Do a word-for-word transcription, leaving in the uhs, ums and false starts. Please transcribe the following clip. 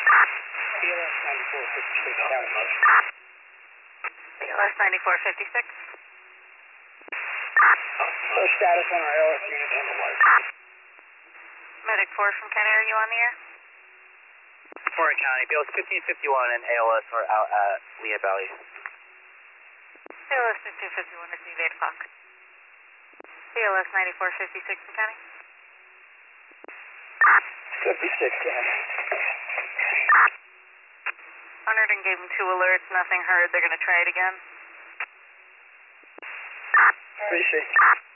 B L S ninety-four fifty-six County. B L S ninety-four fifty-six. What status on our L S unit? Medic four from County, are you on the air? Florida County, B L S fifteen fifty-one and A L S are out at Lehigh Valley. B L S fifteen fifty-one, receive eight o'clock. B L S ninety-four fifty-six from County. fifty-six County. Honored and gave them two alerts, nothing heard. They're going to try it again. Appreciate it.